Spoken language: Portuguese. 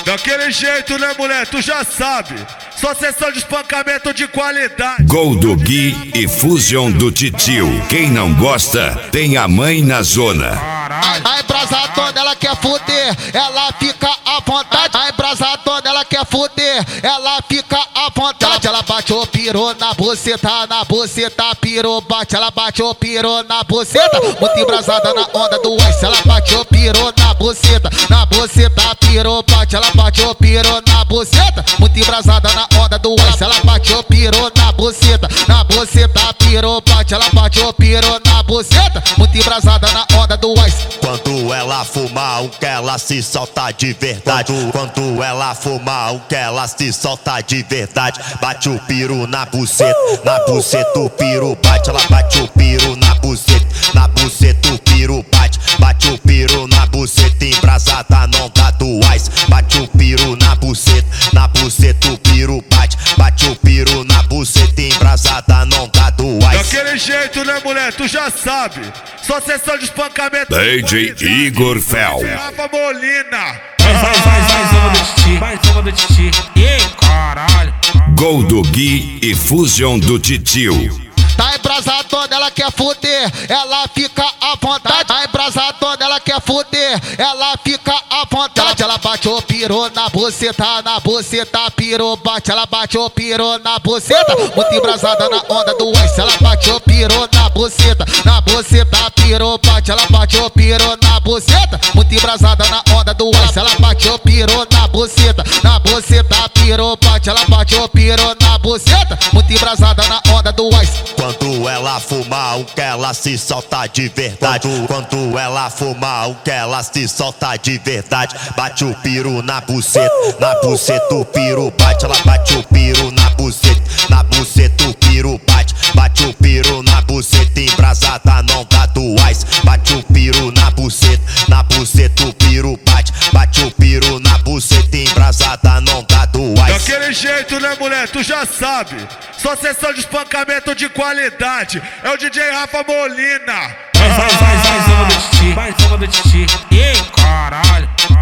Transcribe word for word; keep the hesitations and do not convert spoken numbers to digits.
Daquele jeito, né, mulher? Tu já sabe. Só sessão de espancamento de qualidade. Gol do Gui e Fusion do Titio. Quem não gosta, tem a mãe na zona. A embrasadona, ela quer fuder, ela fica à vontade. A embrasadona, ela quer fuder, ela fica à vontade. Ela bate o piru na buceta, na buceta, piru bate. Ela bate o piru na buceta, muito embrasada na onda do ice. Ela bate o piru na buceta, na buceta, piru bate. Ela bate o piru na buceta, muito embrasada na onda do ice. Ela bate o piru na buceta, na buceta, piru bate. Ela bate o piru na buceta, muito embrasada na onda do ice. Quando ela fuma, o que ela se solta de verdade. Quando ela fuma, o que ela se solta de verdade. Bate o piru na buceta, na buceta o piru bate. Ela bate o piru na buceta, na buceta o piru bate. Bate o piru na buceta, embrasada não dá do ice. Bate o piru na buceta, na buceta o piru bate. Bate o piru na buceta, embrasada não dá do ice. Daquele jeito, né, mulher? Tu já sabe. Só sessão de espancamento. D J Igor Fel. Rafa Molina. Vai, vai, vai, vai, zoma do Titi. Vai, zoma do Titi. Ih, caralho. Gol do Gui e Fusion do Titio. Tá embrasadona, ela quer fuder, ela fica à vontade. A embrasadona, ela quer fuder, ela fica à vontade. Ela bate o piru na buceta, na buceta, piru bate. Ela bate o piru na buceta, muito embrasada na onda do ice. Ela bate o piru na buceta, na buceta, piru bate. Ela bate o piru na buceta, muito embrasada na onda do ice. Ela bate o piru na buceta, na buceta, piru bate. Ela bate o piru na buceta, muito embrasada na onda do ice. Quando ela fuma, o que ela se solta de verdade. Quando ela fuma, o que ela se solta de verdade. Bate o piru na buceta, na buceta o piru bate. Ela bate o piru na buceta, na buceta o piru bate. Bate o piru na buceta, embrasada não dá do ice. Bate o piru na buceta, na buceta o piru bate. Bate o piru na buceta, embrasada não dá do ice. Daquele jeito, né, mulher? Tu já sabe. Só sessão de espancamento de qualidade. É o D J Rafa Molina. Vai, vai, vai, vai, zoma do Titi. Vai, zoma do Titi. Ih, caralho.